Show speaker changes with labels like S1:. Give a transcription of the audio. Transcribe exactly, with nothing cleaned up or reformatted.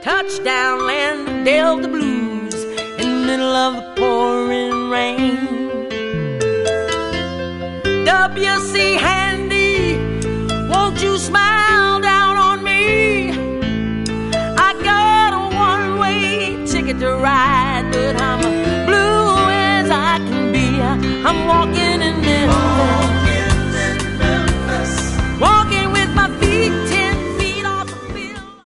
S1: touchdown land of Delta blues in the middle of the pouring rain. W C Handy, won't you smile down on me? I got a one-way ticket to ride, but I'm blue as I can be. I'm walking in Memphis.